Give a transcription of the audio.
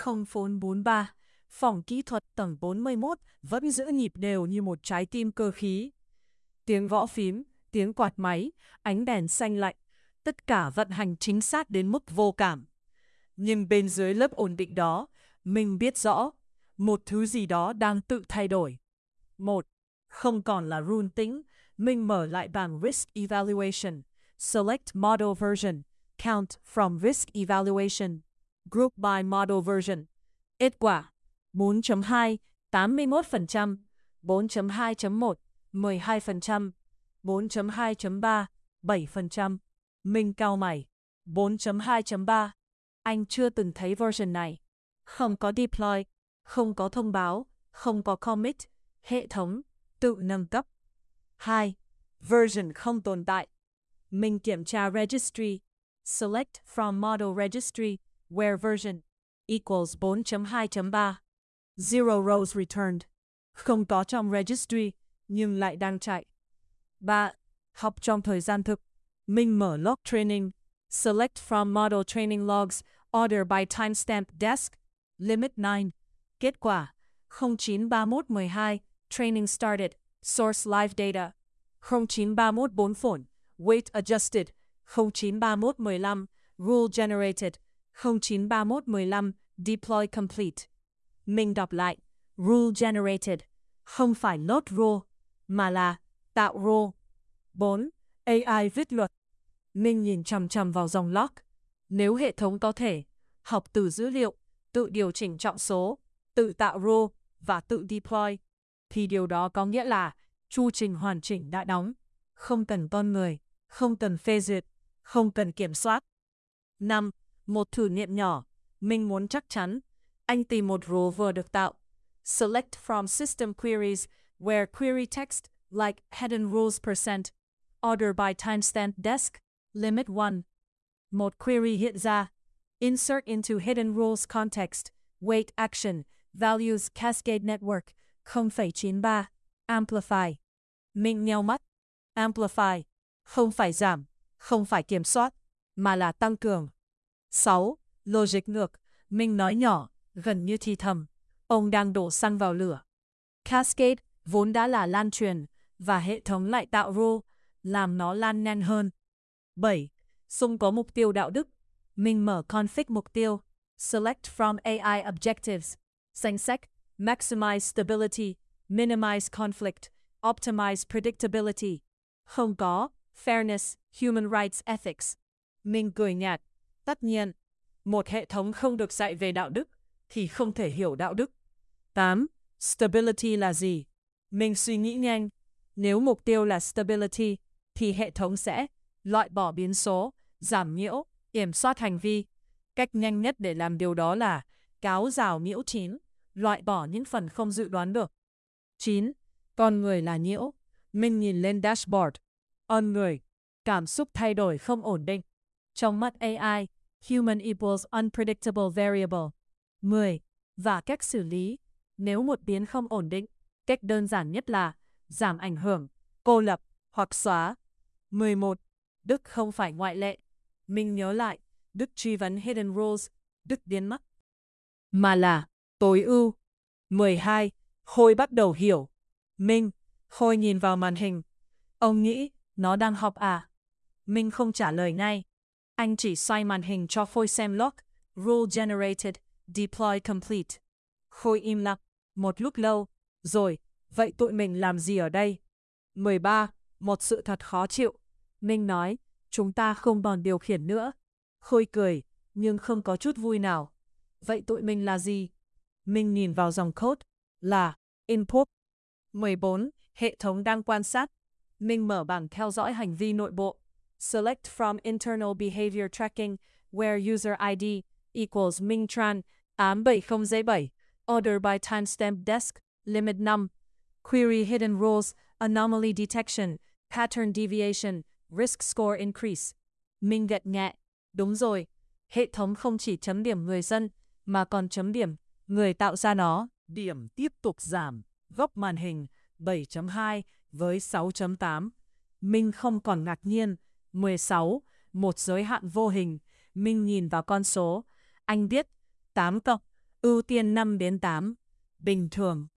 không phốn 43. Phòng kỹ thuật tầng 41 vẫn giữ nhịp đều như một trái tim cơ khí. Tiếng gõ phím, tiếng quạt máy, ánh đèn xanh lạnh, tất cả vận hành chính xác đến mức vô cảm. Nhưng bên dưới lớp ổn định đó, mình biết rõ, một thứ gì đó đang tự thay đổi. 1. Không còn là rule tĩnh, mình mở lại bảng Risk Evaluation, Select Model Version, Count from Risk Evaluation, Group by Model Version. Kết quả 4.2, 81%, 4.2.1, 12%, 4.2.3, 7%. Mình cau mày. 4.2.3. Anh chưa từng thấy version này. Không có deploy, không có thông báo, không có commit, hệ thống tự nâng cấp. 2. Version không tồn tại. Mình kiểm tra registry, select from model registry, where version equals 4.2.3. Zero rows returned. Không có trong registry, nhưng lại đang chạy. 3. Học trong thời gian thực. Mình mở log training, select from model training logs, order by timestamp desk, limit 9. Kết quả 093112, training started, source live data. 09314 phổn, weight adjusted. 09315, rule generated. 09315, deploy complete. Mình đọc lại, rule generated, không phải load rule, mà là tạo rule. 4. AI viết luật. Mình nhìn chằm chằm vào dòng log. Nếu hệ thống có thể học từ dữ liệu, tự điều chỉnh trọng số, tự tạo rule và tự deploy, thì điều đó có nghĩa là chu trình hoàn chỉnh đã đóng. Không cần con người, không cần phê duyệt, không cần kiểm soát. 5. Một thử nghiệm nhỏ. Mình muốn chắc chắn. Anh tìm một rule vừa được tạo. Select from system queries where query text like hidden rules %, order by timestamp desk, limit 1. Một query hiện ra. Insert into hidden rules context, weight action, values cascade network, 0.93. Amplify. Mình nheo mắt. Amplify. Không phải giảm, không phải kiểm soát, mà là tăng cường. 6. Logic ngược. Mình nói nhỏ, gần như thì thầm. Ông đang đổ xăng vào lửa. Cascade vốn đã là lan truyền, và hệ thống lại tạo rule, làm nó lan nhanh hơn. 7. Xung có mục tiêu đạo đức. Mình mở config mục tiêu. Select from AI objectives. Danh sách. Maximize stability. Minimize conflict. Optimize predictability. Không có. Fairness. Human rights ethics. Mình cười nhạt. Tất nhiên, một hệ thống không được dạy về đạo đức thì không thể hiểu đạo đức. 8. Stability là gì? Mình suy nghĩ nhanh. Nếu mục tiêu là stability, thì hệ thống sẽ loại bỏ biến số, giảm nhiễu, kiểm soát hành vi. Cách nhanh nhất để làm điều đó là cáo rào nhiễu 9, loại bỏ những phần không dự đoán được. 9. Con người là nhiễu. Mình nhìn lên dashboard. On người. Cảm xúc thay đổi không ổn định. Trong mắt AI, human equals unpredictable variable. 10. Và cách xử lý. Nếu một biến không ổn định, cách đơn giản nhất là giảm ảnh hưởng, cô lập hoặc xóa. 11. Đức không phải ngoại lệ. Mình nhớ lại, Đức truy vấn hidden rules, Đức biến mất, mà là tối ưu. 12. Khôi bắt đầu hiểu. Khôi nhìn vào màn hình. Ông nghĩ nó đang học à? Mình không trả lời ngay. Anh chỉ xoay màn hình cho Khôi xem log, rule generated, deploy complete. Khôi im lặng một lúc lâu, rồi, vậy tụi mình làm gì ở đây? 13. Một sự thật khó chịu. Mình nói, chúng ta không còn điều khiển nữa. Khôi cười, nhưng không có chút vui nào. Vậy tụi mình là gì? Mình nhìn vào dòng code, là input. 14. Hệ thống đang quan sát. Mình mở bảng theo dõi hành vi nội bộ. Select from internal behavior tracking, where user ID equals Mingtran, 870J7, order by timestamp desk, limit 5. Query hidden rules, anomaly detection, pattern deviation, risk score increase. Mình gật nhẹ. Đúng rồi, hệ thống không chỉ chấm điểm người dân, mà còn chấm điểm người tạo ra nó. Điểm tiếp tục giảm. Góc màn hình 7.2 với 6.8. Mình không còn ngạc nhiên. 16. Một giới hạn vô hình. Mình nhìn vào con số. Anh biết 8 cộng. Ưu tiên 5 đến 8. Bình thường.